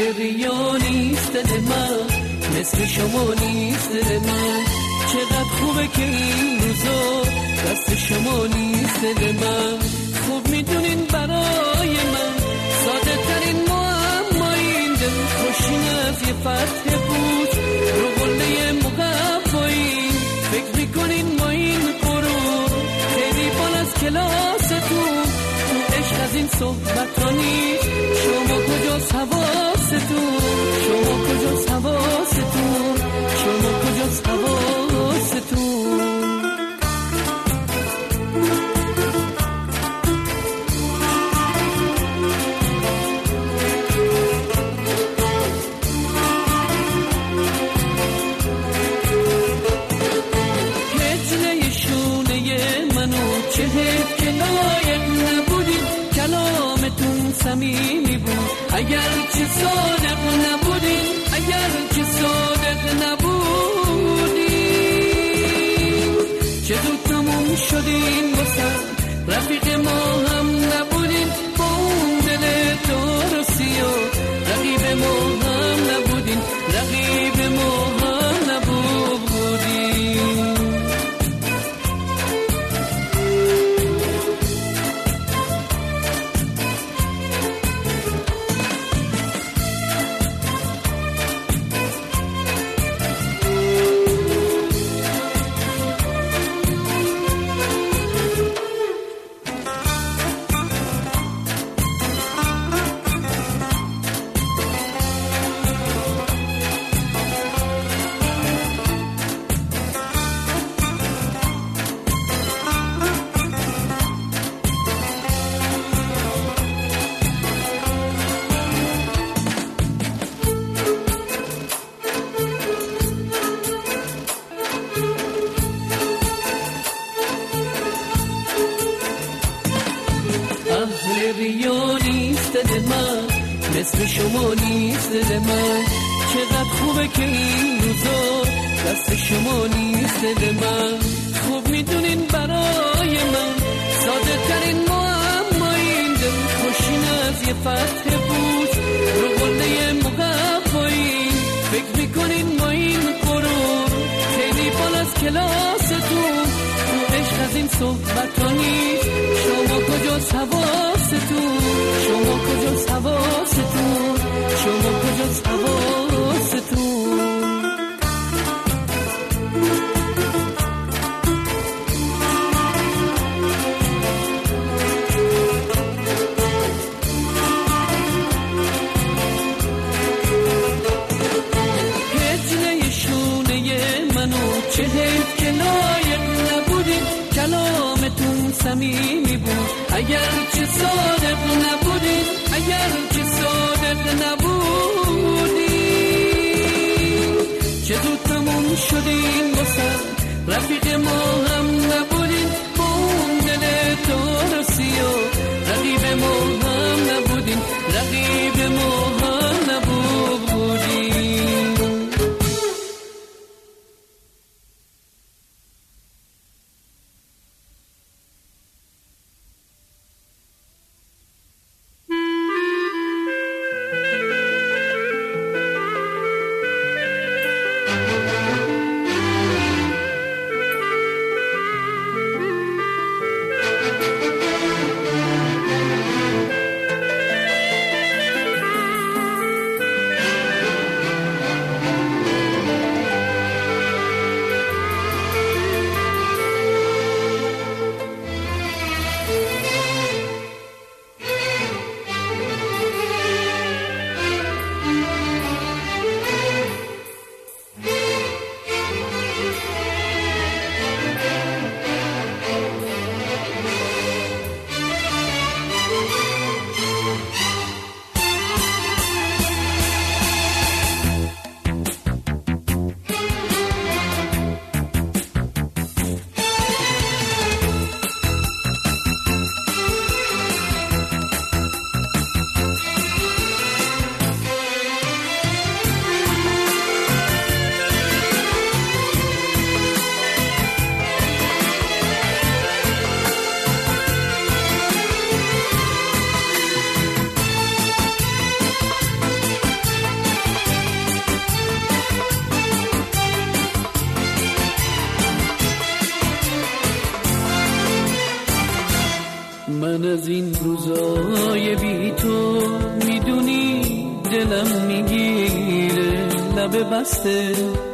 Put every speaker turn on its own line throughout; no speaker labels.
ریا نیست دل من، مثل شما نیست دل من. چقدر خوبه که این روزا دست شما نیست دل من. خوب میدونین برای من ساده ترین معما این دل خوشین از یه فتح بود رو قله مقبایی. فکر میکنین ما این غرور خیلی بال از کلاستون، تو عشق از این صحبت ها نیست. شما کجاست حواستون، شما کجاست حواستون، شما کجاست حواستون. هجله شونه منو چه حیف که لایق نبودید، کلامتون صمیمی بود اگر چه صادق نبودین، اگر چه صادق نبودین. چه زود تموم شدین واسه رفیق ما هم نبودین، با اون دل درستی و رقیب ما هم نبودین، رقیب ما هم نبودین. ریا نیست دل من، مثل شما نیست دل من. چقدر خوبه که این روزا دست شما نیست دل من. خوب میدونین برای من ساده ترین معما این دل خوشین از یه فتح بود رو قله مقبایی. فکر میکنین ما این غرور خیلی بال از کلاستون، تو عشق از این صحبت ها نیست. شما کجاست حواستون، شما کجاست حواستون، شما کجاست حواستون. هجله شونه منو چه حیف که لایق نبودین، کلامتون صمیمی بود اگر چه صادق نبودین، اگر چه صادق نبودین. چه زود تموم شدین واسه رفیق ما هم نبودین، با اون دل درستی و رقیب ما هم نبودین، رقیب ما هم نبودین. این روزای بی تو میدونی دلم میگیره، لب بسته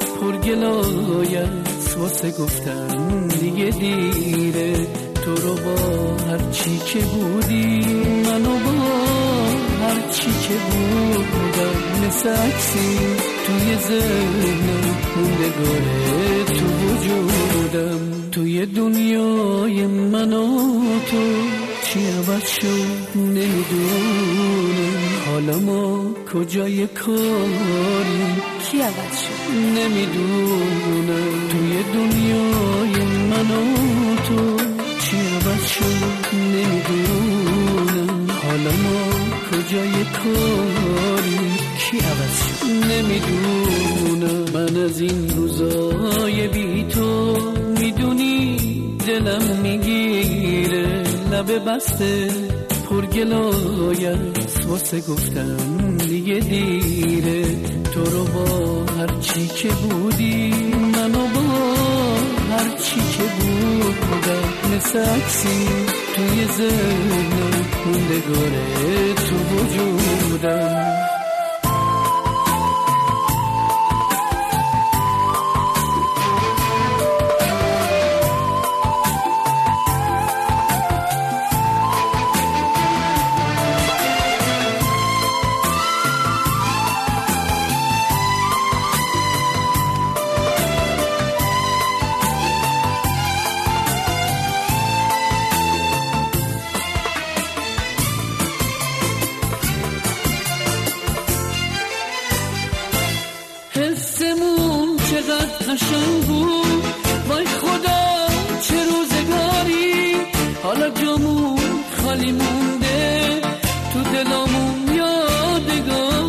پرگلایت واسه گفتن دیگه دیره. تو رو با هرچی که بودی، منو با هرچی که بودم، مثل عکسی توی ذهنم موندگاره تو وجودم. توی دنیای من و تو چی عوض شد نمیدونم، حالا ما کجای کاریم،
کی عوض شد
نمیدونم. توی دنیای من و تو چی عوض شد نمیدونم، حالا ما کجای کاریم، کی عوض شد نمیدونم. من از این روزای بی تو میدونی دلم میگیره، لب بسته پرگلایت واسه گفتم دیگه دیره. تو رو با هرچی که بودی، منو با هرچی که بودم، مثل عکسی توی ذهنم موندگاره تو وجودم. حسمون چقدر قشنگ بود، وای خدا چه روزگاری، حالا جامون خالی مونده تو دلامون یادگاری.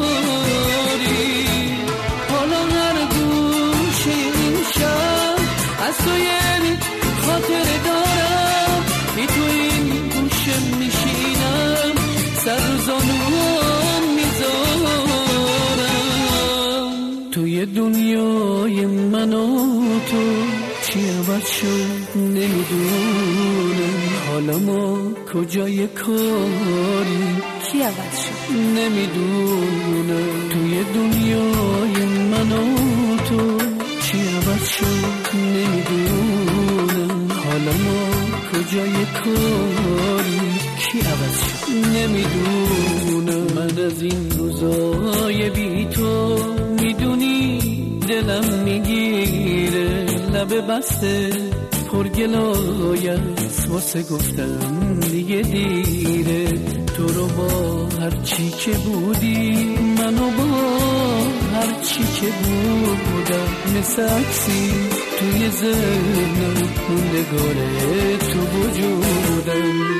حالا هر گوشه این شهر از تو یه خاطره دارم، بی تو این گوشه میشینم، سر رو زانوام میذارم. توی دنیای من و تو چی عوض شد نمیدونم، حالا ما کجای کاریم،
کی عوض شد
نمیدونم. توی دنیای من و تو چی عوض شد نمیدونم، حالا ما کجای کاریم، کی عوض شد نمیدونم. من از این روزای بی تو میدونی دلم میگیره، لب بسته پرگلایت واسه گفتم دیگه دیره. تو رو با هرچی که بودی، منو با هرچی که بودم، مثل عکسی توی ذهنم موندگاره تو وجودم.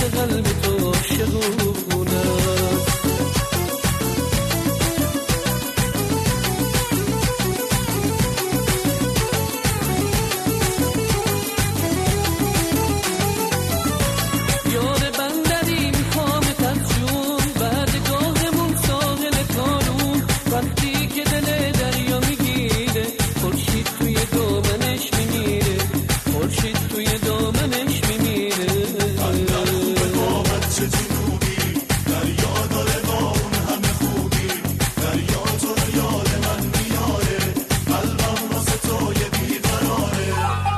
مثل قلب تو عاشقونه است. یار بندری میخوامت از جون بعد گاهمون ساحل کارون وقتی که دل دریا میگیره خورشید توی دامنش میمیره خورشید توی دامنش میمیره
بندر خوبه بابت چه جنوبی دریا داره با اون همه خوبی دریا تو رو یاد من میاره قلبم واسه تو یه بیقراره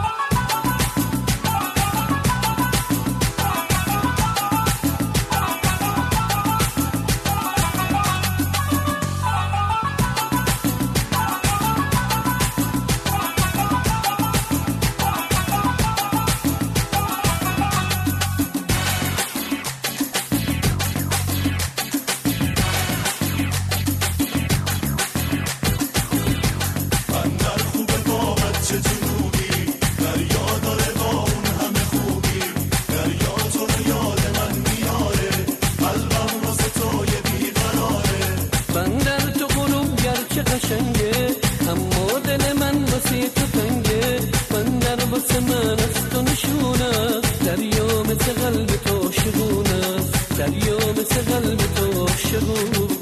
بندر خوبه بابت چه جنوبی دریا داره با اون همه خوبی دریا تو رو یاد من میاره قلبم واسه تو یه بیقراره
بندر تو غروب گرچه قشنگه اما دل من واسه تو تنگه بندر واسه من از تو نشونه دریا مثل قلب تو عاشقونه دریا مثل قلب تو عاشقونه